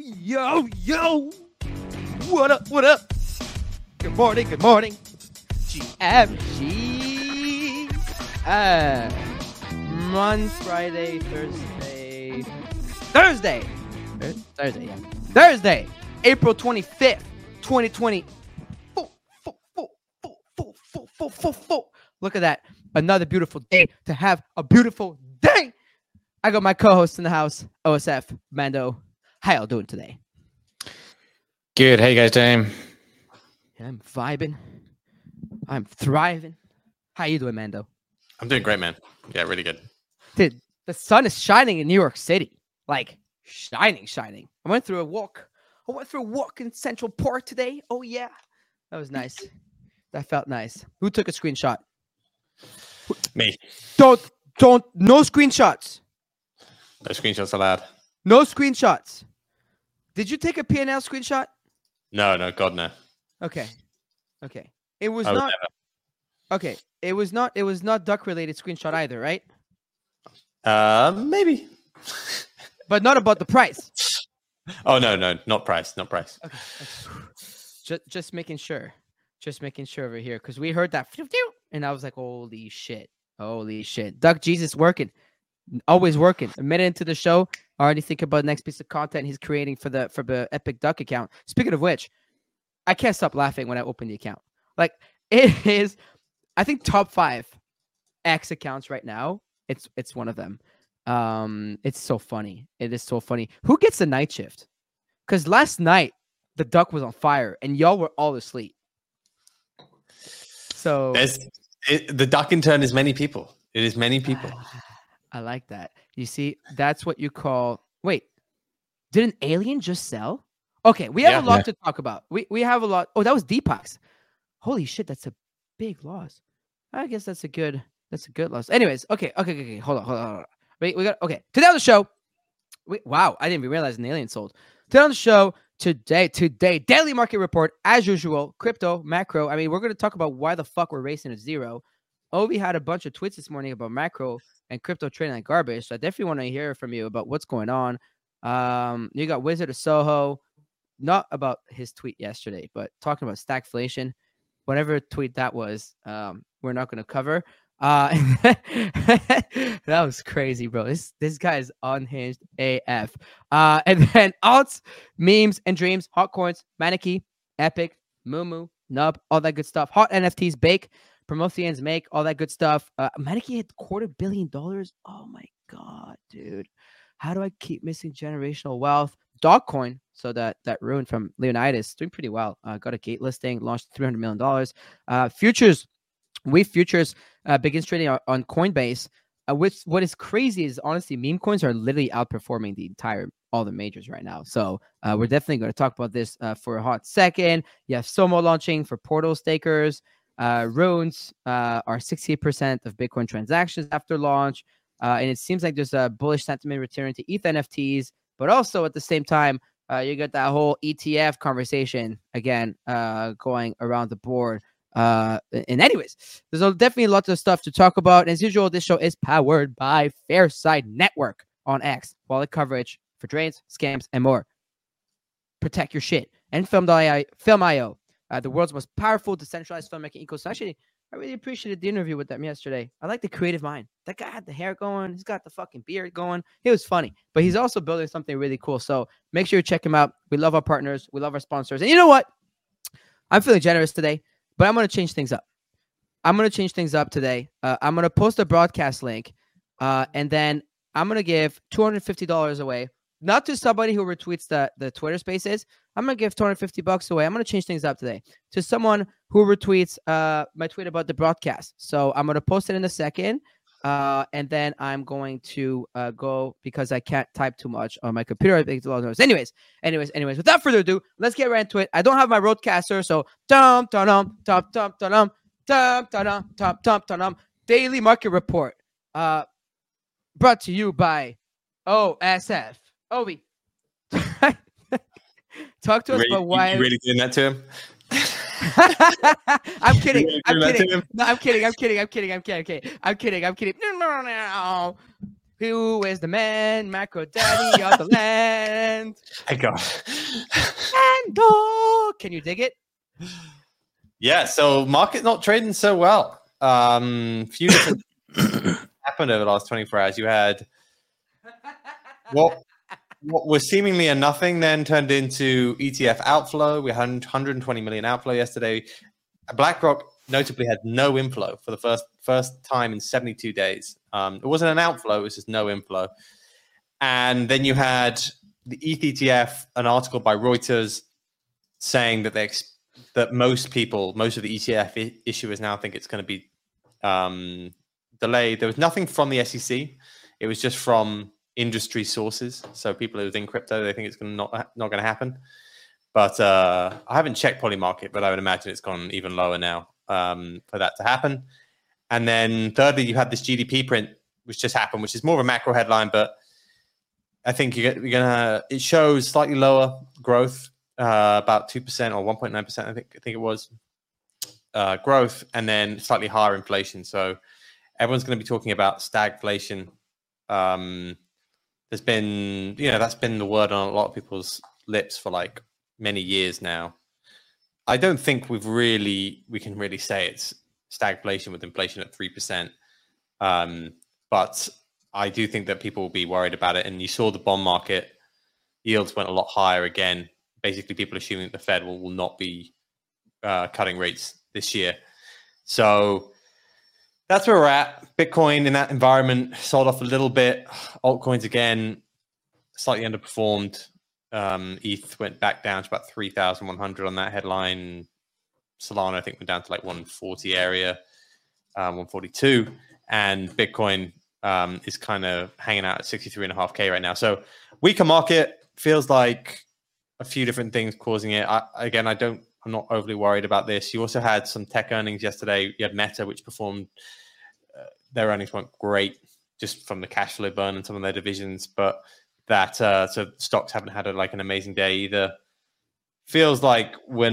Yo. What up? Good morning. GFG. Friday, Thursday, April 25th, 2020. Look at that. Another beautiful day to have a beautiful day. I got my co-host in the house, OSF, Mando. How y'all doing today? Good. How you guys doing? I'm vibing. I'm thriving. How you doing, Mando? I'm doing great, man. Yeah, really good. Dude, the sun is shining in New York City. Like, shining. I went through a walk in Central Park today. Oh, yeah. That was nice. That felt nice. Who took a screenshot? Me. No screenshots. No screenshots allowed. No screenshots. Did you take a P&L screenshot? No, God, no. Okay. It was not. Okay. It was not duck related screenshot either, right? Maybe. But not about the price. Oh no, not price. Okay. Just making sure over here, because we heard that, and I was like, holy shit. Duck Jesus working, always working. A minute into the show, already thinking about the next piece of content he's creating for the Epic Duck account. Speaking of which, I can't stop laughing when I open the account. Like, it is, I think, top 5 X accounts right now. It's one of them. It's so funny. It is so funny. Who gets the night shift? Because last night the duck was on fire and y'all were all asleep. So the duck in turn is many people. It is many people. I like that. You see, that's what you call. Wait, did an alien just sell? Okay, we have a lot to talk about. We have a lot. Oh, that was Deepak's. Holy shit, that's a big loss. I guess that's a good loss. Anyways, okay. Hold on. Wait, we got today on the show. Wow, I didn't even realize an alien sold. Today on the show, today, daily market report as usual. Crypto, macro. I mean, we're going to talk about why the fuck we're racing to zero. Obi had a bunch of tweets this morning about macro and crypto trading like garbage. So I definitely want to hear from you about what's going on. You got Wizard of Soho, not about his tweet yesterday, but talking about stagflation. Whatever tweet that was, we're not going to cover. That was crazy, bro. This guy is unhinged AF. And then alts, memes, and dreams, hot coins, Maneki, Epic, Mumu, Nub, all that good stuff. Hot NFTs, Bake, Promotions, Make, all that good stuff. Maneki hit $250 million. Oh my god, dude. How do I keep missing generational wealth? Dogcoin, so that rune from Leonidas, doing pretty well. Got a gate listing, launched $300 million. Futures begins trading on Coinbase. Which what is crazy is honestly meme coins are literally outperforming all the majors right now. So we're definitely going to talk about this for a hot second. You have Somo launching for Portal stakers. Runes are 68% of Bitcoin transactions after launch. And it seems like there's a bullish sentiment returning to ETH NFTs, but also at the same time, you got that whole ETF conversation again going around the board. And anyways, there's definitely lots of stuff to talk about. And as usual, this show is powered by Fairside Network on X. Wallet coverage for trades, scams, and more. Protect your shit. And Film.io, the world's most powerful decentralized filmmaking ecosystem. Actually, I really appreciated the interview with them yesterday. I like the creative mind. That guy had the hair going. He's got the fucking beard going. He was funny, but he's also building something really cool. So make sure you check him out. We love our partners. We love our sponsors. And you know what? I'm feeling generous today, but I'm going to change things up. Today. I'm going to post a broadcast link, and then I'm going to give $250 away. Not to somebody who retweets the Twitter Spaces. I'm going to give $250 away. I'm going to change things up today to someone who retweets my tweet about the broadcast. So I'm going to post it in a second, and then I'm going to go because I can't type too much on my computer. I think it's a lot of noise. Anyways. Without further ado, let's get right into it. I don't have my roadcaster, so daily market report brought to you by OSF. Obi, talk to us about why. You really doing that to him? I'm kidding. No, I'm kidding. No. Who is the man? Macro daddy of the land. My God. And go. Can you dig it? Yeah, so market not trading so well. Few different happened over the last 24 hours. You had what was seemingly a nothing then turned into ETF outflow. We had 120 million outflow yesterday. BlackRock notably had no inflow for the first time in 72 days. It wasn't an outflow; it was just no inflow. And then you had the ETH ETF, an article by Reuters saying that that most of the ETF issuers now think it's going to be delayed. There was nothing from the SEC; it was just from industry sources. So people within crypto, they think it's not going to happen. But I haven't checked Polymarket, but I would imagine it's gone even lower now for that to happen. And then thirdly, you had this GDP print, which just happened, which is more of a macro headline, but I think it shows slightly lower growth, about 2% or 1.9%, I think it was growth, and then slightly higher inflation. So everyone's going to be talking about stagflation. There's been, that's been the word on a lot of people's lips for like many years now. I don't think we can really say it's stagflation with inflation at 3%. But I do think that people will be worried about it. And you saw the bond market yields went a lot higher again. Basically, people assuming that the Fed will not be cutting rates this year. So that's where we're at. Bitcoin in that environment sold off a little bit. Altcoins again slightly underperformed. ETH went back down to about 3,100 on that headline. Solana, I think, went down to like 140 area, 142. And Bitcoin is kind of hanging out at 63.5K right now. So weaker market, feels like a few different things causing it. I'm not overly worried about this. You also had some tech earnings yesterday. You had Meta, which performed, their earnings weren't great just from the cash flow burn and some of their divisions, but that so stocks haven't had an amazing day either. Feels like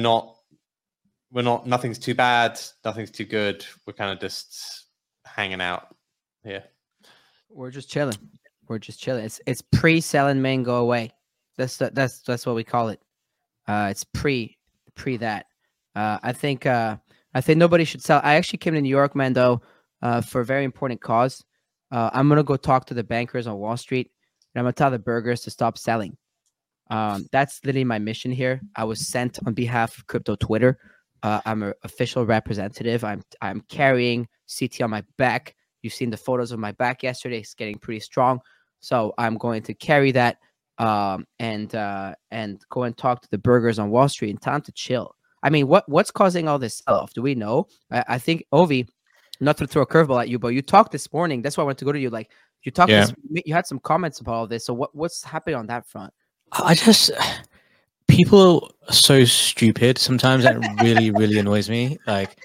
nothing's too bad, nothing's too good. We're kind of just hanging out here. We're just chilling. It's pre-selling men go away. That's what we call it. It's pre that. I think nobody should sell. I actually came to New York, man, though, for a very important cause. I'm gonna go talk to the bankers on Wall Street, and I'm gonna tell the burgers to stop selling. That's literally my mission here. I was sent on behalf of Crypto Twitter. I'm an official representative. I'm carrying CT on my back. You've seen the photos of my back yesterday. It's getting pretty strong. So I'm going to carry that and go and talk to the burgers on Wall Street and tell them to chill. I mean, what's causing all this sell-off? Do we know? I think, Ovi, not to throw a curveball at you, but you talked this morning. That's why I wanted to go to you. Like, you talked, you had some comments about all this. So what's happening on that front? People are so stupid sometimes. That really, really annoys me. Like,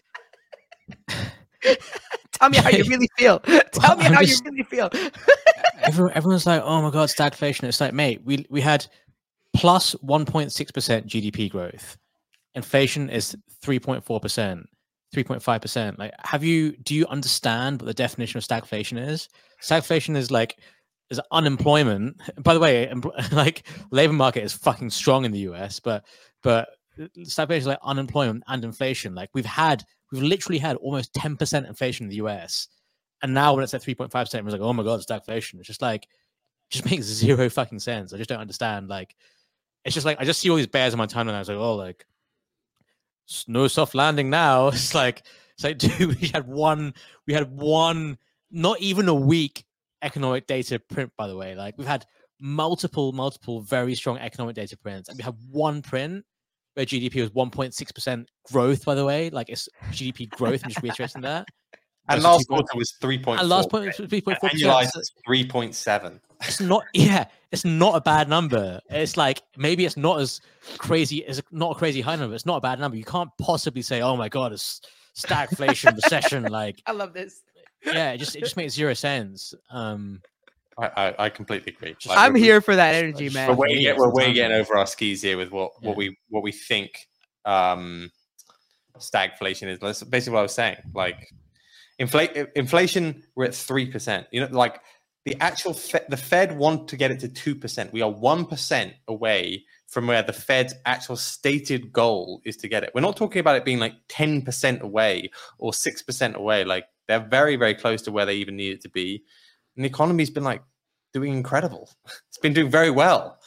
tell me how you really feel. Tell me how you really feel. Everyone's like, "Oh my god, stagflation!" It's like, mate, we had plus 1.6% GDP growth. Inflation is 3.4%, 3.5%. Like, do you understand what the definition of stagflation is? Stagflation is unemployment. By the way, like, labor market is fucking strong in the US, but stagflation is like unemployment and inflation. Like, we've literally had almost 10% inflation in the US, and now when it's at 3.5%, we're like, oh my god, stagflation. It's just like, it just makes zero fucking sense. I just don't understand. Like, it's just like, I just see all these bears on my timeline. I was like, oh, like, no soft landing now. It's like, dude, we had one, not even a week economic data print, by the way. Like, we've had multiple very strong economic data prints, and we have one print where GDP was 1.6% growth, by the way. Like, it's GDP growth. I'm just reiterating that. And last quarter was 3.4%. And last quarter was 3.4%. Annualized 3.7. It's not a bad number. It's like, maybe it's not as crazy, it's not a crazy high number. It's not a bad number. You can't possibly say, oh my god, it's stagflation, recession. Like, I love this. Yeah, it just makes zero sense. I completely agree. Like, I'm here for that energy, man. We're way getting over our skis here with what we think stagflation is. That's basically what I was saying. Like, inflation, we're at 3%. You know, like, the Fed want to get it to 2%. We are 1% away from where the Fed's actual stated goal is to get it. We're not talking about it being like 10% away or 6% away. Like they're very, very close to where they even need it to be. And the economy's been like doing incredible. It's been doing very well.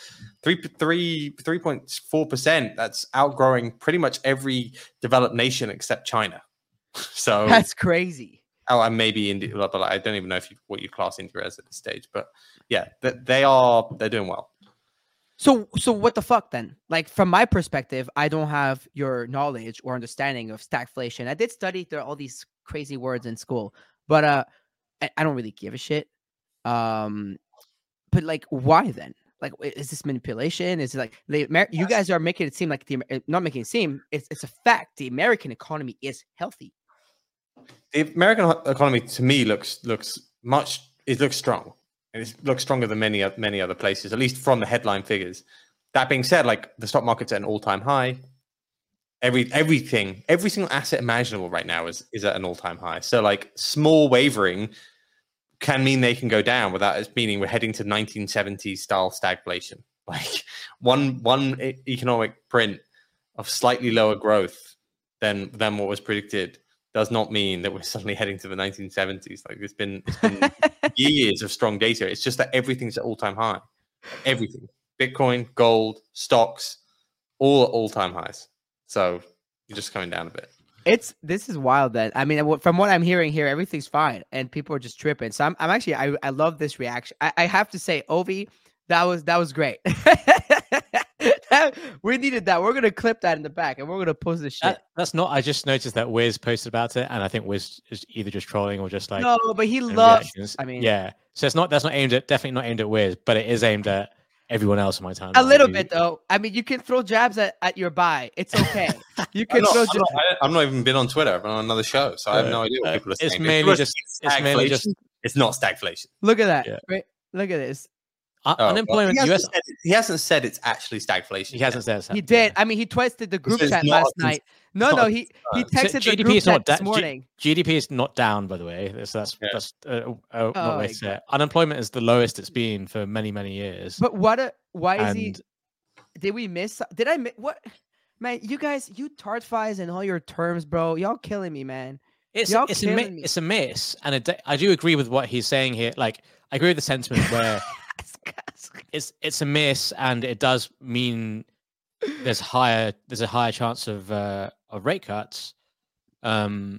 3.4%. That's outgrowing pretty much every developed nation except China. So That's crazy. Oh, and maybe India, but I don't even know what you class India as at this stage. But yeah, they're doing well. So what the fuck then? Like from my perspective, I don't have your knowledge or understanding of stagflation. I did study through all these crazy words in school, but I don't really give a shit. But like, why then? Like, is this manipulation? Is it like you guys are making it seem like not making it seem? It's a fact. The American economy is healthy. The American economy, to me, looks strong. It looks stronger than many other places, at least from the headline figures. That being said, like the stock market's at an all-time high. Every single asset imaginable right now is at an all-time high. So like small wavering can mean they can go down without it meaning we're heading to 1970s style stagflation. Like one economic print of slightly lower growth than what was predicted does not mean that we're suddenly heading to the 1970s. Like it's been years of strong data. It's just that everything's at all-time high. Everything. Bitcoin, gold, stocks, all at all-time highs. So you're just coming down a bit. This is wild then. I mean, from what I'm hearing here, everything's fine and people are just tripping. So I'm actually I love this reaction. I have to say, Ovi, that was great. We needed that. We're gonna clip that in the back and we're gonna post this shit. That's not. I just noticed that Wiz posted about it, and I think Wiz is either just trolling or just like no, but he loves. Reactions. I mean, yeah. So that's not definitely not aimed at Wiz, but it is aimed at everyone else in my time. A little bit though. I mean, you can throw jabs at your buy. It's okay. You can throw. I'm not even been on Twitter. I'm on another show, so I have no idea what people are saying. It's mainly just. It's not stagflation. Look at that. Yeah. Right? Look at this. Unemployment. He hasn't said it's actually stagflation. He hasn't said he did. I mean, he tweeted the group chat last night. No, he texted the group chat this morning. GDP is not down, by the way. That's not what it said. Unemployment is the lowest it's been for many, many years. But why is he? Did we miss? Did I miss what? Man, you guys, you tardfies and all your terms, bro. Y'all killing me, man. It's a miss, and I do agree with what he's saying here. Like, I agree with the sentiment where. It's a miss, and it does mean there's a higher chance of rate cuts. But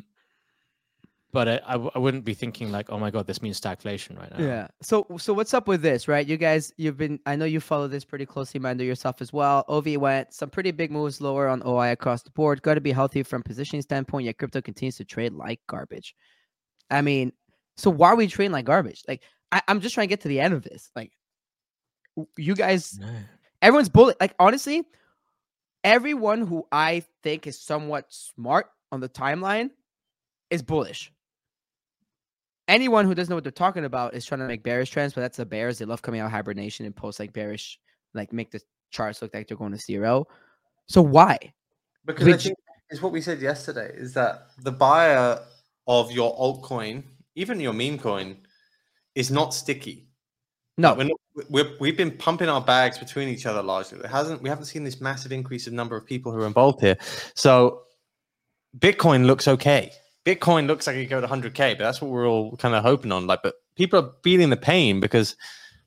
I wouldn't be thinking like, oh my god, this means stagflation right now. Yeah. So what's up with this, right? You guys, I know you follow this pretty closely, Mando, yourself as well. OV went some pretty big moves lower on OI across the board. Got to be healthy from positioning standpoint. Yet crypto continues to trade like garbage. I mean, so why are we trading like garbage? Like, I'm just trying to get to the end of this. Like, you guys, everyone's bullish. Like, honestly, everyone who I think is somewhat smart on the timeline is bullish. Anyone who doesn't know what they're talking about is trying to make bearish trends, but that's the bears. They love coming out of hibernation and post like bearish, like make the charts look like they're going to zero. So why? Because I think it's what we said yesterday, is that the buyer of your altcoin, even your meme coin, is not sticky. No, we've been pumping our bags between each other largely. We haven't seen this massive increase in number of people who are involved here. So Bitcoin looks okay. Bitcoin looks like it could go to 100K, but that's what we're all kind of hoping on. Like, but people are feeling the pain because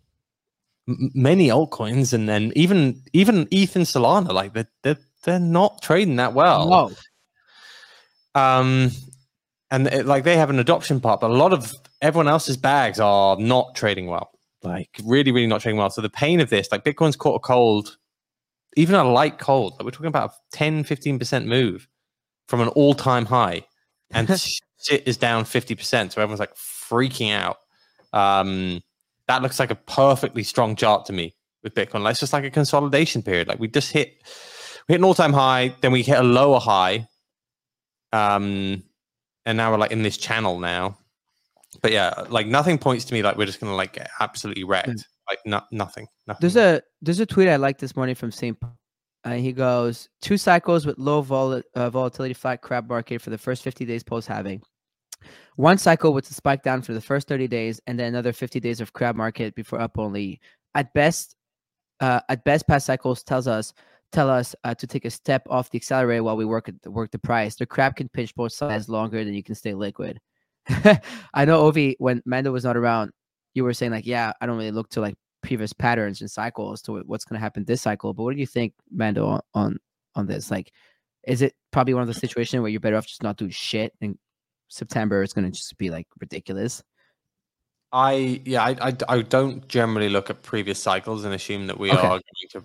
many altcoins and then even ETH and Solana, like they're not trading that well. No. And they have an adoption part, but a lot of everyone else's bags are not trading well. Like really, really not trading well. So the pain of this, like Bitcoin's caught a cold, even a light cold. Like we're talking about a 10, 15% move from an all-time high, and shit is down 50%. So everyone's like freaking out. That looks like a perfectly strong chart to me with Bitcoin. Like, it's just like a consolidation period. Like we hit an all-time high, then we hit a lower high, and now we're like in this channel now. But yeah, like nothing points to me like we're just gonna like get absolutely wrecked. Like nothing. There's a tweet I like this morning from St. He goes, 2 cycles with low volatility flat crab market for the first 50 days post halving. One cycle with a spike down for the first 30 days, and then another 50 days of crab market before up only. At best, past cycles tell us to take a step off the accelerator while we work the price. The crab can pinch both sides longer than you can stay liquid. I know, Ovi, when Mando was not around, you were saying like, yeah, I don't really look to like previous patterns and cycles to what's going to happen this cycle. But what do you think, Mando, on this? Like, is it probably one of the situations where you're better off just not doing shit, and September is going to just be like ridiculous? I don't generally look at previous cycles and assume that we are going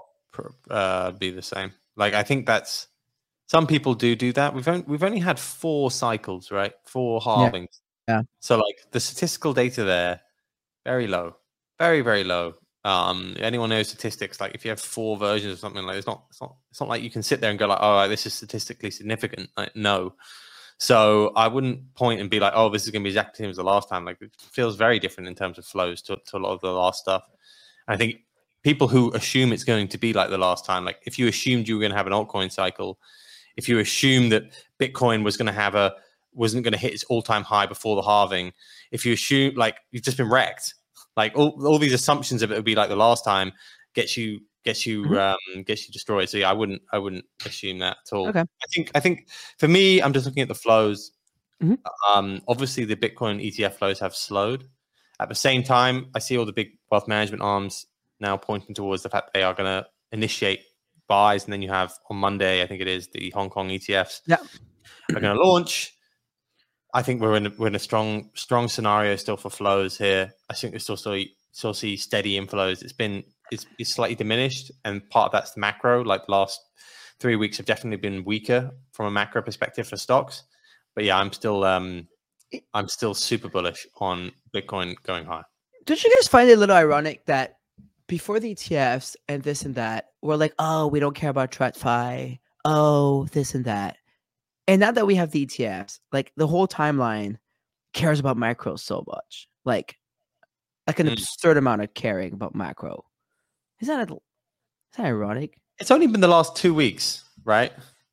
to be the same. Like, I think that's, some people do that. We've only had 4 cycles, right? 4 halvings. Yeah. So like the statistical data there, very low, very, very low. Anyone knows statistics? Like if you have 4 versions of something, like it's not like you can sit there and go like, oh, this is statistically significant. Like, no. So I wouldn't point and be like, oh, this is going to be exactly the same as the last time. Like, it feels very different in terms of flows to a lot of the last stuff. And I think people who assume it's going to be like the last time, like if you assumed you were going to have an altcoin cycle, if you assume that Bitcoin wasn't going to hit its all-time high before the halving, if you assume, like, you've just been wrecked. Like all these assumptions of it would be like the last time gets you destroyed. So yeah, I wouldn't assume that at all. Okay. I think for me, I'm just looking at the flows. Mm-hmm. Obviously the Bitcoin ETF flows have slowed. At the same time, I see all the big wealth management arms now pointing towards the fact they are going to initiate buys, and then you have on Monday, I think it is, the Hong Kong ETFs are going to launch. I think we're in a strong scenario still for flows here. I think we still see steady inflows. It's slightly diminished, and part of that's the macro. Like the last 3 weeks have definitely been weaker from a macro perspective for stocks. But yeah, I'm still super bullish on Bitcoin going high. Don't you guys find it a little ironic that before the ETFs and this and that, we're like, oh, we don't care about TradFi, oh, this and that. And now that we have the ETFs, like the whole timeline cares about macro so much. Like an absurd amount of caring about macro. Is that ironic? It's only been the last 2 weeks, right?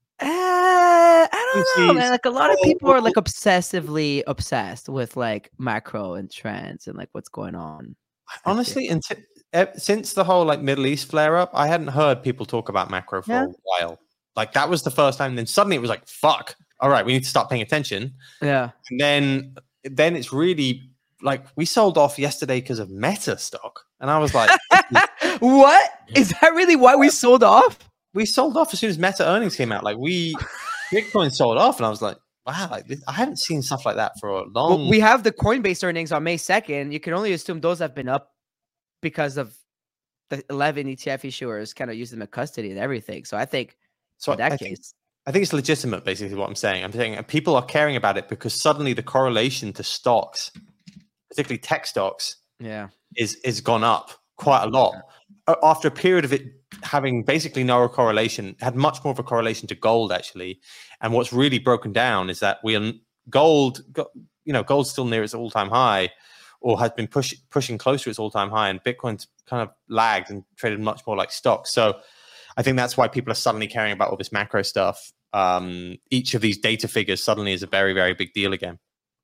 I don't know, man. Like a lot of people are like obsessively obsessed with like macro and trends and like what's going on. Honestly, since the whole like Middle East flare up, I hadn't heard people talk about macro for a while. Like that was the first time. Then suddenly it was like, fuck. All right, we need to start paying attention. Yeah. And then it's really like we sold off yesterday because of Meta stock, and I was like, what? Is that really why we sold off? We sold off as soon as Meta earnings came out. Like Bitcoin sold off, and I was like, wow, like I haven't seen stuff like that for a long. Well, we have the Coinbase earnings on May 2nd. You can only assume those have been up because of the 11 ETF issuers kind of using them in custody and everything. So I think in that case. I think it's legitimate, basically, what I'm saying. I'm saying people are caring about it because suddenly the correlation to stocks, particularly tech stocks, is gone up quite a lot. After a period of it having basically no correlation, had much more of a correlation to gold, actually. And what's really broken down is that gold's still near its all-time high, or has been pushing closer to its all-time high, and Bitcoin's kind of lagged and traded much more like stocks. So I think that's why people are suddenly caring about all this macro stuff. Each of these data figures suddenly is a very, very big deal again.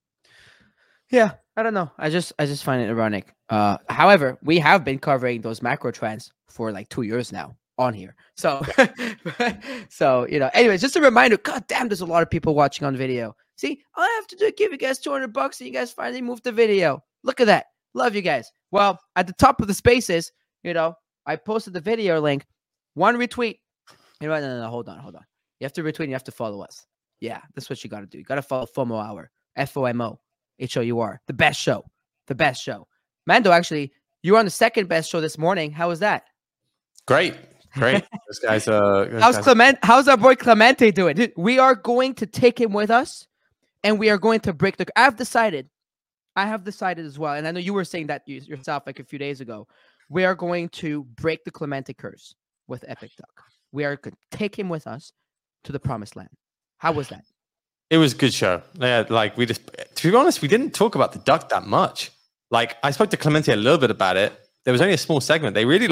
Yeah, I don't know. I just find it ironic. However, we have been covering those macro trends for like 2 years now on here. So, anyways, just a reminder. God damn, there's a lot of people watching on video. See, all I have to do is give you guys $200 and you guys finally moved the video. Look at that. Love you guys. Well, at the top of the spaces, I posted the video link. 1 retweet. No, hold on. You have to retweet and you have to follow us. Yeah, that's what you got to do. You got to follow FOMO Hour. FOMOHOUR. The best show. Mando, actually, you were on the second best show this morning. How was that? Great. Those guys How's our boy Clemente doing? Dude, we are going to take him with us and we are going to break I have decided as well, and I know you were saying that yourself like a few days ago. We are going to break the Clemente curse with Epic Duck. We are going to take him with us to the promised land. How was that? It was a good show. Yeah, like to be honest, we didn't talk about the duck that much. Like I spoke to Clemente a little bit about it. There was only a small segment. They really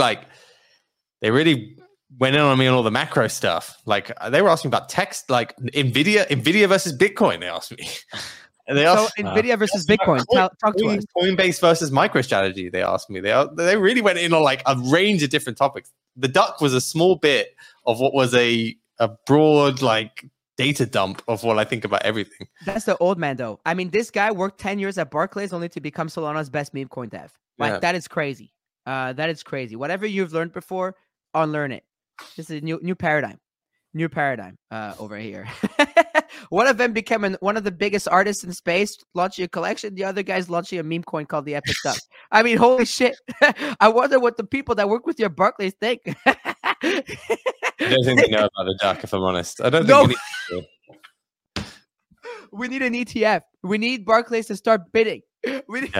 went in on me on all the macro stuff. Like they were asking about text, like Nvidia versus Bitcoin. They asked me, They So asked, Nvidia versus Bitcoin. Talk to us. Coinbase versus MicroStrategy. They asked me. They really went in on like a range of different topics. The duck was a small bit of what was a broad like data dump of what I think about everything. That's the old man though. I mean, this guy worked 10 years at Barclays only to become Solana's best meme coin dev. Like that is crazy. That is crazy. Whatever you've learned before, unlearn it. This is a new paradigm. New paradigm over here. One of them became one of the biggest artists in space, launching a collection. The other guy's launching a meme coin called the Epic Duck. I mean, holy shit. I wonder what the people that work with your Barclays think. I don't think they know about the duck, if I'm honest. I don't think No. we need to. We need an ETF. We need Barclays to start bidding. We need...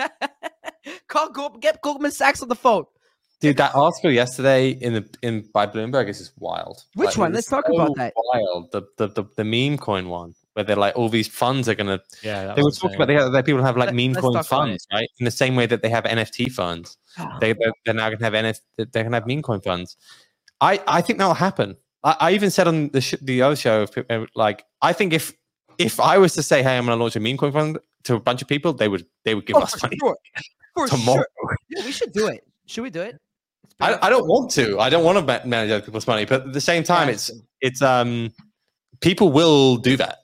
Get Goldman Sachs on the phone. Dude, that article yesterday by Bloomberg is just wild. Which one? Let's talk about that. Wild. The meme coin one, where they're like all these funds are gonna. Yeah, they were talking about that people have like meme let's coin talk about funds, right? In the same way that they have NFT funds, they're now gonna have they're gonna have meme coin funds. I think that'll happen. I even said on the other show, like I think if I was to say, hey, I'm gonna launch a meme coin fund to a bunch of people, they would give us money tomorrow. Sure. Yeah, we should do it. Should we do it? I don't want to. I don't want to manage other people's money, but at the same time, it's people will do that.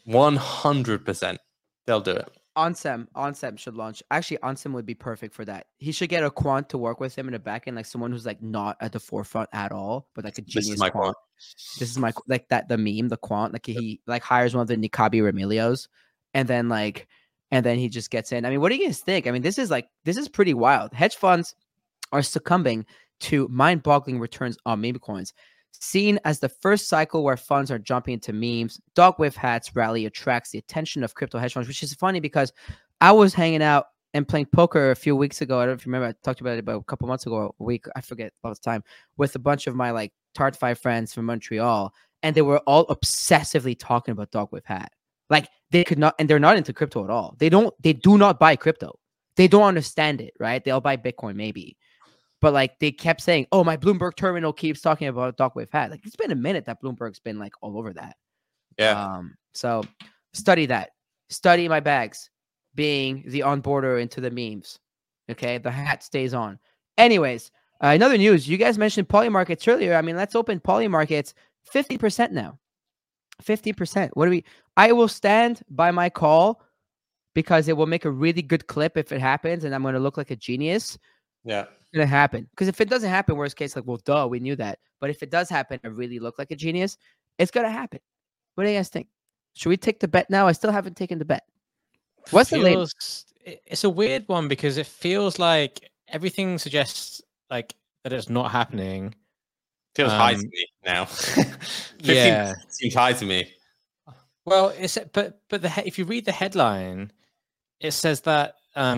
100%, they'll do it. Onsem should launch. Actually, Onsem would be perfect for that. He should get a quant to work with him in the back end, like someone who's like not at the forefront at all, but like a genius. This is my quant. This is my like that the meme, the quant. Like he like hires one of the Nikabi Remilios, and then he just gets in. I mean, what do you guys think? I mean, this is pretty wild. Hedge funds are succumbing to mind-boggling returns on meme coins, seen as the first cycle where funds are jumping into memes. Dog with hats rally attracts the attention of crypto hedge funds, which is funny because I was hanging out and playing poker a few weeks ago. I don't know if you remember, I talked about it about a couple months ago, a week, I forget about the time, with a bunch of my like Tart5 friends from Montreal, and they were all obsessively talking about Dog with Hat. Like they could not, and they're not into crypto at all. They do not buy crypto. They don't understand it, right? They'll buy Bitcoin maybe. But like they kept saying, "Oh, my Bloomberg terminal keeps talking about Dogwave Hat." Like it's been a minute that Bloomberg's been like all over that. Yeah. So study that. Study my bags being the onboarder into the memes. Okay, the hat stays on. Anyways, another news. You guys mentioned Polymarkets earlier. I mean, let's open Polymarkets 50% now. 50%. What do we? I will stand by my call because it will make a really good clip if it happens, and I'm going to look like a genius. Yeah. Gonna happen, because if it doesn't happen, worst case, like, well, duh, we knew that. But if it does happen, I really look like a genius. It's gonna happen. What do you guys think? Should we take the bet now? I still haven't taken the bet. What's the latest? It's a weird one because it feels like everything suggests like that it's not happening. Feels high to me now. 15% seems high to me. Well, if you read the headline, it says that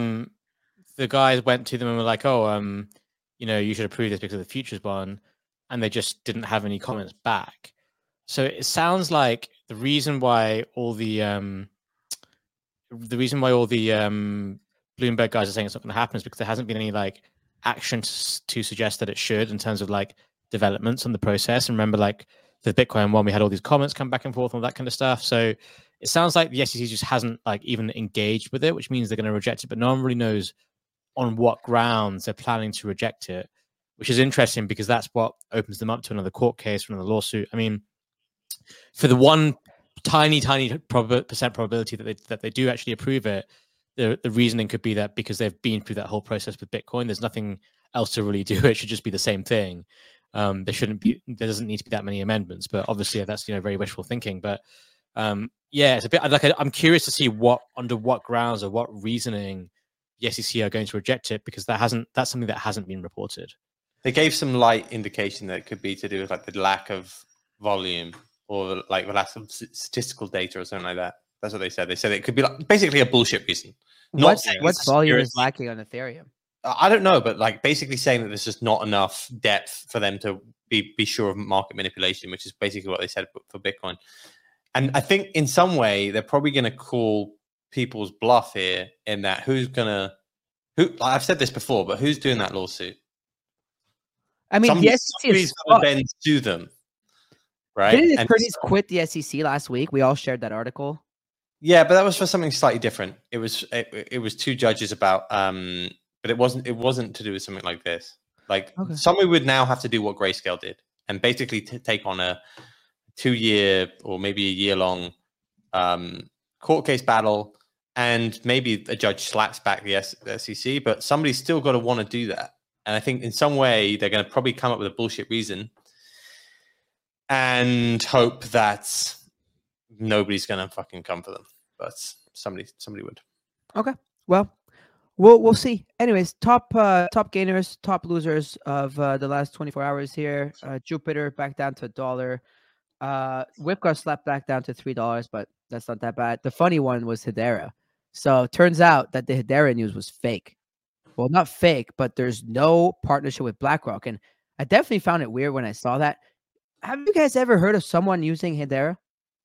the guys went to them and were like, "Oh, you should approve this because of the futures one," and they just didn't have any comments back. So it sounds like the reason why all the Bloomberg guys are saying it's not going to happen is because there hasn't been any like action to suggest that it should in terms of like developments on the process. And remember, like the Bitcoin one, we had all these comments come back and forth and all that kind of stuff. So it sounds like the SEC just hasn't like even engaged with it, which means they're going to reject it. But no one really knows on what grounds they're planning to reject it, which is interesting because that's what opens them up to another court case for another lawsuit. I mean, for the one tiny percent probability that they do actually approve it, the reasoning could be that because they've been through that whole process with Bitcoin, there's nothing else to really do. It should just be the same thing. There doesn't need to be that many amendments, but obviously that's very wishful thinking. But it's a bit like I'm curious to see under what grounds or what reasoning the SEC are going to reject it, because that's something that hasn't been reported. They gave some light indication that it could be to do with like the lack of volume or like the lack of statistical data or something like that. That's what they said. They said it could be like basically a bullshit reason. What volume is lacking on Ethereum? I don't know, but like basically saying that there's just not enough depth for them to be sure of market manipulation, which is basically what they said for Bitcoin. And I think in some way they're probably going to call people's bluff here in that I've said this before, but who's doing that lawsuit? I mean, the SEC is going to then sue them, right? Didn't Curtis quit the SEC last week? We all shared that article. Yeah, but that was for something slightly different. It was two judges about, but it wasn't to do with something like this. Like Okay. somebody would now have to do what Grayscale did, and basically take on a 2-year or maybe a year-long court case battle, and maybe a judge slaps back the SEC, but somebody's still got to want to do that. And I think in some way they're going to probably come up with a bullshit reason and hope that nobody's going to fucking come for them. But somebody would. Okay. Well, we'll see. Anyways, top gainers, top losers of the last 24 hours here. Jupiter back down to $1. Whip got slapped back down to $3, but that's not that bad. The funny one was Hedera. So turns out that the Hedera news was fake. Well, not fake, but there's no partnership with BlackRock. And I definitely found it weird when I saw that. Have you guys ever heard of someone using Hedera?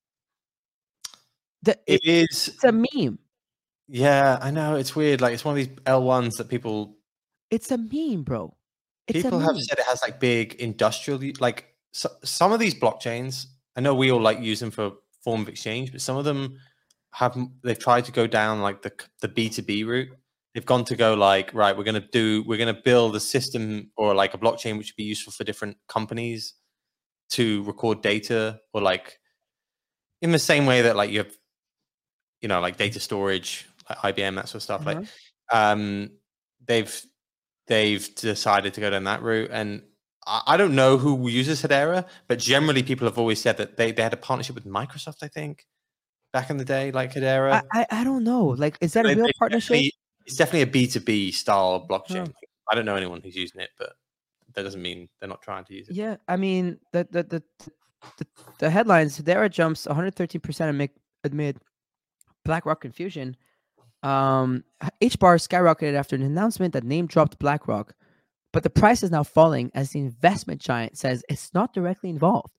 It's a meme. Yeah, I know. It's weird. Like, it's one of these L1s that people... It's a meme, bro. People have said it has, like, big industrial... Like, some of these blockchains, I know we all, like, use them for form of exchange, but some of them they've tried to go down, like, the B2B route. They've gone to go, like, right, we're going to build a system or, like, a blockchain which would be useful for different companies to record data, or, like, in the same way that, like, you have, you know, like data storage, like IBM, that sort of stuff. Like, they've decided to go down that route, and I don't know who uses Hedera, but generally people have always said that they had a partnership with Microsoft, I think, back in the day, like Hedera. I don't know. Like, is that a real partnership? It's definitely a B2B style blockchain. Like, I don't know anyone who's using it, but that doesn't mean they're not trying to use it. Yeah, I mean, the headlines, Hedera jumps 113% amid BlackRock confusion. HBAR skyrocketed after an announcement that name dropped BlackRock, but the price is now falling as the investment giant says it's not directly involved.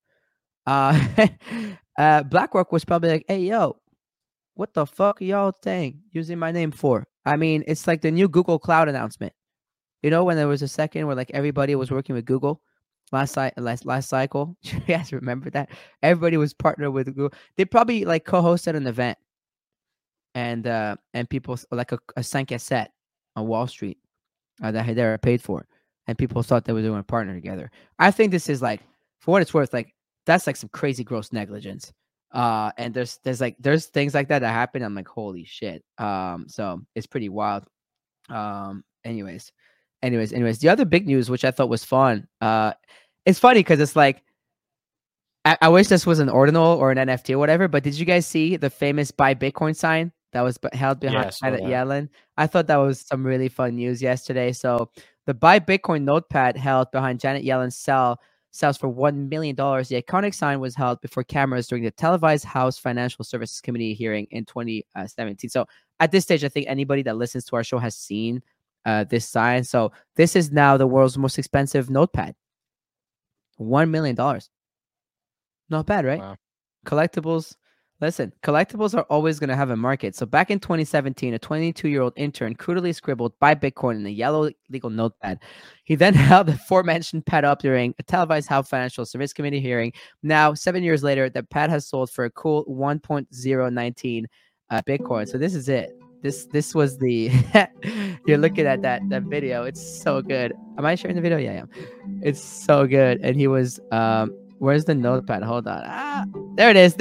BlackRock was probably like, hey, yo, what the fuck are y'all saying using my name for? I mean, it's like the new Google Cloud announcement. You know, when there was a second where like everybody was working with Google last cycle. You guys remember that? Everybody was partnered with Google. They probably like co-hosted an event, and people like a 5 set on Wall Street that Hedera paid for, and people thought they were doing a partner together. I think this is like, for what it's worth, like that's like some crazy gross negligence. And there's things like that happen. I'm like, holy shit. So it's pretty wild. Anyways, the other big news, which I thought was fun, it's funny because it's like, I wish this was an ordinal or an NFT or whatever, but did you guys see the famous Buy Bitcoin sign that was held behind Janet Yellen? I thought that was some really fun news yesterday. So the Buy Bitcoin notepad held behind Janet Yellen's sells for $1 million. The iconic sign was held before cameras during the televised House Financial Services Committee hearing in 2017. So at this stage, I think anybody that listens to our show has seen this sign. So this is now the world's most expensive notepad. $1 million. Not bad, right? Wow. Collectibles. Listen, collectibles are always going to have a market. So back in 2017, a 22-year-old intern crudely scribbled "Buy Bitcoin" in a yellow legal notepad. He then held the aforementioned pad up during a televised House Financial Service Committee hearing. Now, 7 years later, the pad has sold for a cool 1.019 Bitcoin. So this is it. This was the you're looking at that video. It's so good. Am I sharing the video? Yeah, I am. It's so good. And he was where's the notepad? Hold on. There it is.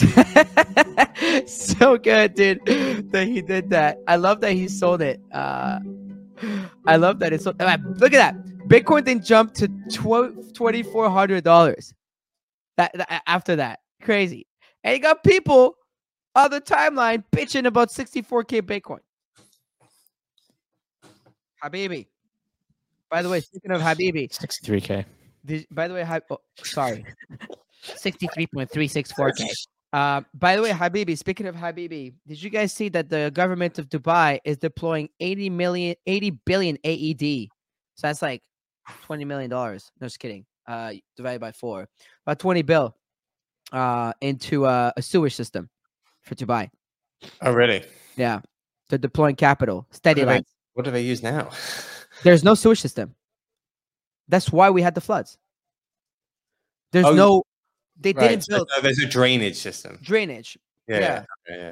So good, dude, that he did that. I love that he sold it. I love that it's sold. Look at that. Bitcoin then jumped to $2,400. That after that. Crazy. And you got people on the timeline bitching about 64K Bitcoin. Habibi. By the way, speaking of Habibi, 63K. By the way, sorry, 63.364K. By the way, Habibi, speaking of Habibi, did you guys see that the government of Dubai is deploying 80 billion AED? So that's like $20 million. No, just kidding. Divided by 4, about 20 bill into a sewage system for Dubai. Oh, really? Yeah. They're deploying capital. Steady lines. What do they use now? There's no sewage system. That's why we had the floods. There's no... They didn't build... There's a drainage system. Drainage. Yeah.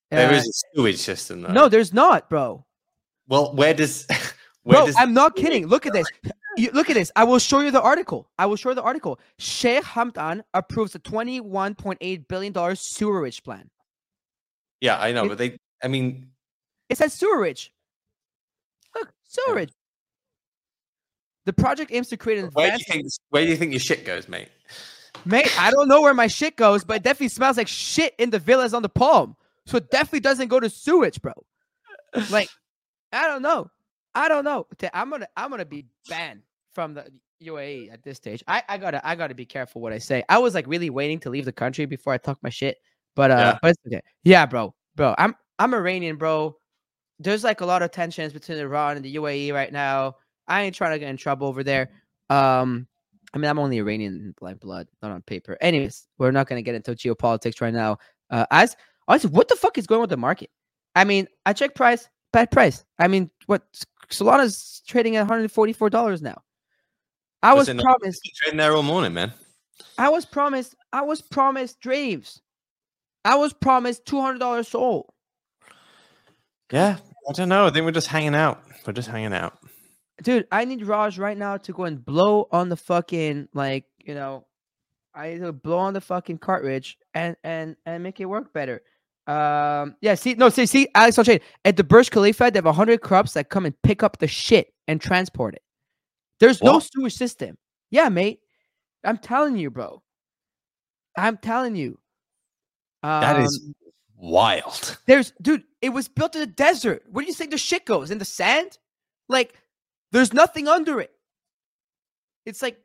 There is a sewage system, though. No, there's not, bro. Well, where does I'm not kidding. Look at this. Look at this. I will show you the article. Sheikh Hamdan approves a $21.8 billion sewerage plan. Yeah, I know, but it says sewerage. Look, sewerage. The project aims to create an where do you think your shit goes, mate? Mate, I don't know where my shit goes, but it definitely smells like shit in the villas on the Palm. So it definitely doesn't go to sewage, bro. Like, I don't know. I'm gonna be banned from the UAE at this stage. I gotta be careful what I say. I was like really waiting to leave the country before I talk my shit. But it's okay. Yeah, bro. I'm Iranian, bro. There's like a lot of tensions between Iran and the UAE right now. I ain't trying to get in trouble over there. I mean, I'm only Iranian in blood, not on paper. Anyways, we're not gonna get into geopolitics right now. Honestly, what the fuck is going on with the market? I mean, I check price, bad price. I mean, what Solana's trading at $144 now. I was promised trading there all morning, man. I was promised dreams. I was promised $200 Sol. Yeah, I don't know. I think we're just hanging out. Dude, I need Raj right now to go and blow on the fucking I need to blow on the fucking cartridge and make it work better. See, Alex on trade at the Burj Khalifa. They have 100 crops that come and pick up the shit and transport it. There's no sewage system. Yeah, mate. I'm telling you, bro. I'm telling you. That is wild. Dude, it was built in the desert. Where do you think the shit goes? In the sand? Like, there's nothing under it. It's like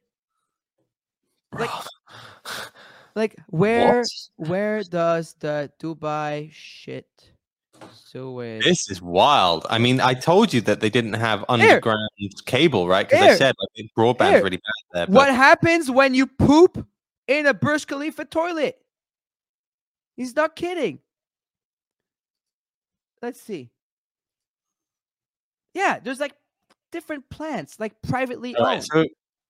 where does the Dubai shit sewage? This is wild. I mean, I told you that they didn't have underground cable, right? Because they said broadband's really bad there. What happens when you poop in a Burj Khalifa toilet? He's not kidding. Let's see. Yeah, there's like different plants, like privately owned. So,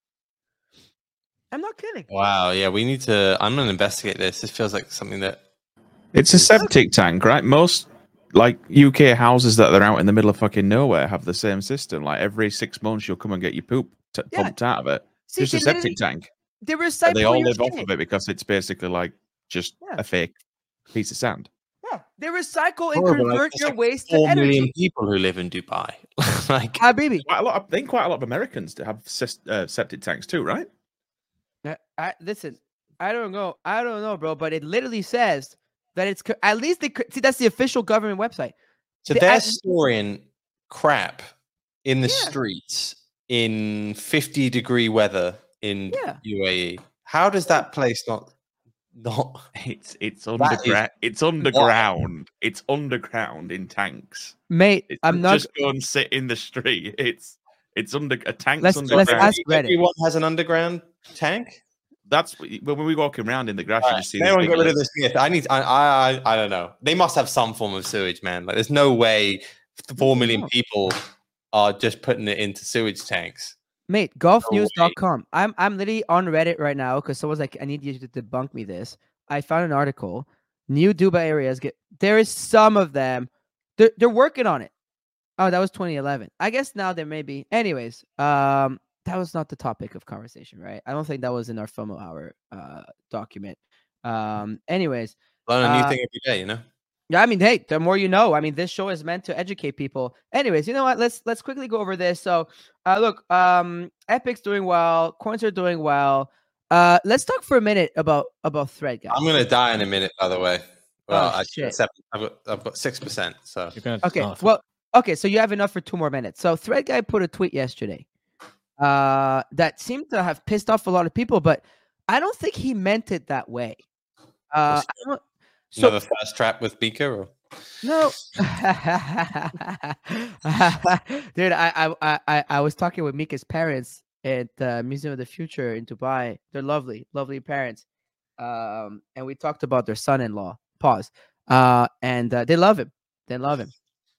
I'm not kidding. Wow. Yeah, we need to. I'm gonna investigate this. This feels like something that. It's a septic tank, right? Most like UK houses that are out in the middle of fucking nowhere have the same system. Like every 6 months, you'll come and get your poop pumped out of it. See, it's a septic tank. They recycle. They all live off of it because it's basically like just a fake piece of sand. Yeah, they recycle and convert your waste to energy. 4 million people who live in Dubai. Like, baby. Quite a lot of Americans to have septic tanks too, right? Listen, I don't know, bro. But it literally says that it's at least see that's the official government website. So they're storing crap in the streets in 50-degree weather in UAE. How does that place not? It's underground. It's underground. It's underground in tanks, mate. I'm not just go and sit in the street. It's under a tank. Let's ask Reddit. Everyone has an underground tank. That's when we walking around in the grass. You just see. Everyone get rid of this. I don't know. They must have some form of sewage, man. Like, there's no way 4 million people are just putting it into sewage tanks. Mate, golfnews.com. I'm literally on Reddit right now because someone's like, I need you to debunk me this. I found an article. New Dubai areas there is some of them. They're working on it. Oh, that was 2011. I guess now there may be. Anyways, that was not the topic of conversation, right? I don't think that was in our FOMO hour document. Anyways. Learn a new thing every day, you know? Yeah, I mean, hey, the more you know. I mean, this show is meant to educate people. Anyways, you know what? Let's quickly go over this. So, look, Epic's doing well. Coins are doing well. Let's talk for a minute about Thread, guys. I'm gonna die in a minute, by the way. Well, I've got 6%. So okay. So you have enough for 2 more minutes. So Thread guy put a tweet yesterday that seemed to have pissed off a lot of people, but I don't think he meant it that way. Another fast trap with Beaker? Or? No. Dude, I was talking with Mika's parents at the Museum of the Future in Dubai. They're lovely, lovely parents. And we talked about their son-in-law. Pause. And they love him. They love him.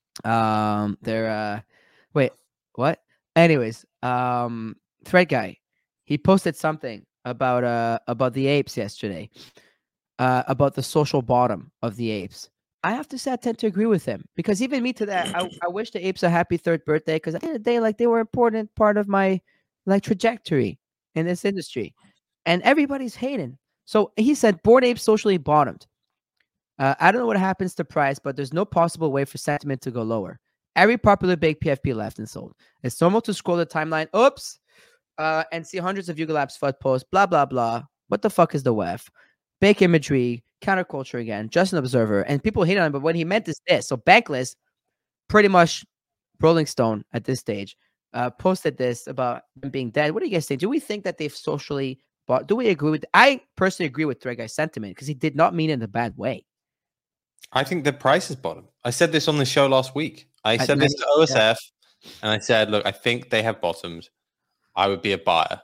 Wait, what? Anyways, Thread guy, he posted something about the apes yesterday. About the social bottom of the apes. I have to say I tend to agree with him because even me to that, I wish the apes a happy 3rd birthday because at the end of the day, like they were an important part of my like trajectory in this industry, and everybody's hating. So he said, Bored Apes socially bottomed. I don't know what happens to price, but there's no possible way for sentiment to go lower. Every popular big PFP left and sold. It's normal to scroll the timeline, and see hundreds of Yuga Labs FUD posts, blah, blah, blah. What the fuck is the WEF? Fake imagery, counterculture again, just an observer. And people hate on him, but what he meant is this. So Bankless, pretty much Rolling Stone at this stage, posted this about him being dead. What do you guys think? Do we think that they've socially bought? Do we agree with? I personally agree with Thread Guy's sentiment because he did not mean it in a bad way. I think the price is bottom. I said this on the show last week. I said this to OSF, and I said, look, I think they have bottomed. I would be a buyer.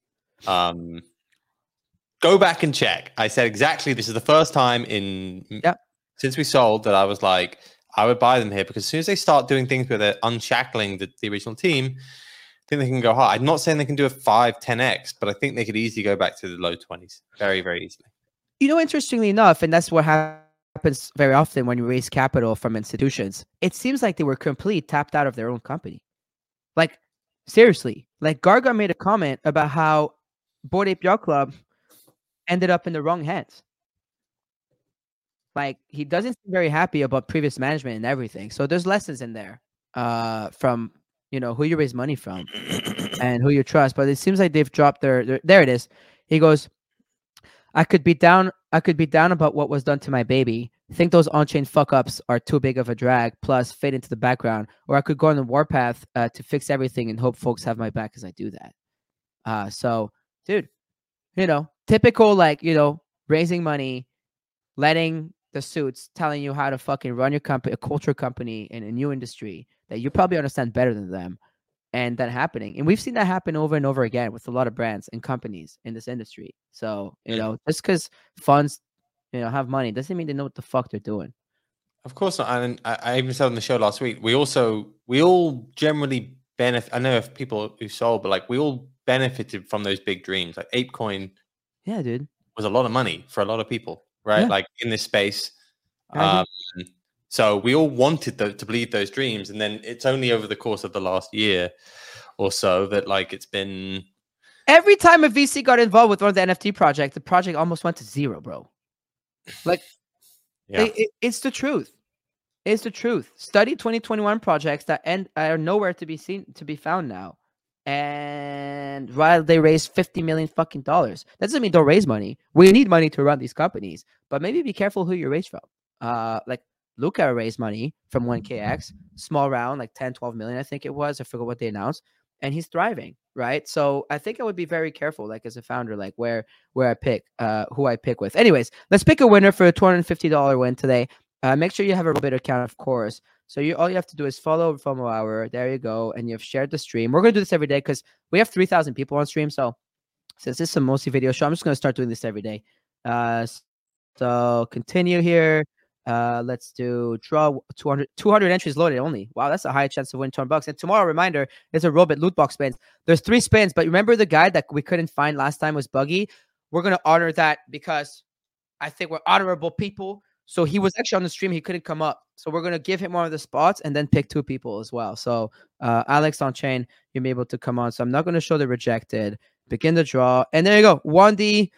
Go back and check. I said exactly. This is the first time since we sold that I was like, I would buy them here because as soon as they start doing things where they're unshackling the original team, I think they can go hard. I'm not saying they can do a 5-10x, but I think they could easily go back to the low 20s very, very easily. You know, interestingly enough, and that's what happens very often when you raise capital from institutions, it seems like they were completely tapped out of their own company. Like, seriously, like Garga made a comment about how Bored Ape Yacht Club ended up in the wrong hands. Like, he doesn't seem very happy about previous management and everything. So there's lessons in there from, you know, who you raise money from and who you trust. But it seems like they've dropped their there it is. He goes, I could be down about what was done to my baby. Think those on-chain fuck-ups are too big of a drag, plus fade into the background. Or I could go on the warpath to fix everything and hope folks have my back as I do that. So, dude, you know, typical, like, you know, raising money, letting the suits telling you how to fucking run your company, a culture company in a new industry that you probably understand better than them, and that happening. And we've seen that happen over and over again with a lot of brands and companies in this industry. So, you know, just because funds, you know, have money doesn't mean they know what the fuck they're doing. Of course not. And I even said on the show last week, we all generally benefit. I know of people who sold, but like we all benefited from those big dreams. Like ApeCoin, yeah, dude, was a lot of money for a lot of people, right? Yeah. Like in this space. I So we all wanted to believe those dreams, and then it's only over the course of the last year or so that like it's been. Every time a VC got involved with one of the NFT projects, the project almost went to zero, bro. Like, Yeah. it's the truth. It's the truth. Study 2021 projects that are nowhere to be found now. And while they raised $50 million fucking dollars, that doesn't mean don't raise money. We need money to run these companies, but maybe be careful who you raise from. Like Luca raised money from 1KX, small round, like 10, 12 million, I think it was. I forgot what they announced, and he's thriving, right? So I think I would be very careful, like as a founder, like where I pick, who I pick with. Anyways, let's pick a winner for a $250 win today. Make sure you have a Robit account, of course. So all you have to do is follow FOMO Hour. There you go. And you've shared the stream. We're going to do this every day because we have 3,000 people on stream. So since this is a mostly video show, I'm just going to start doing this every day. So continue here. Let's do draw 200 entries loaded only. Wow, that's a high chance to win $200. And tomorrow, reminder, there's a Robit loot box spins. There's 3 spins, but remember the guy that we couldn't find last time was Buggy? We're going to honor that because I think we're honorable people. So he was actually on the stream. He couldn't come up. So we're going to give him one of the spots and then pick 2 people as well. So Alex on chain, you'll be able to come on. So I'm not going to show the rejected. Begin the draw. And there you go. 1D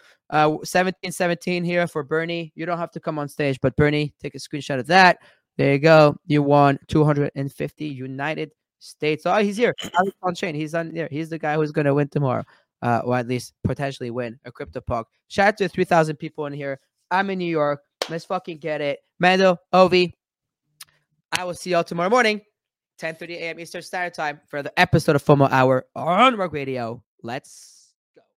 1717 here for Bernie. You don't have to come on stage, but Bernie, take a screenshot of that. There you go. You won 250 United States. Oh, he's here. Alex on chain. He's on there. He's the guy who's going to win tomorrow. Or at least potentially win a CryptoPunk. Shout out to 3,000 people in here. I'm in New York. Let's fucking get it. Mando, Ovi, I will see y'all tomorrow morning, 10:30 a.m. Eastern Standard Time for the episode of FOMO Hour on Rug Radio. Let's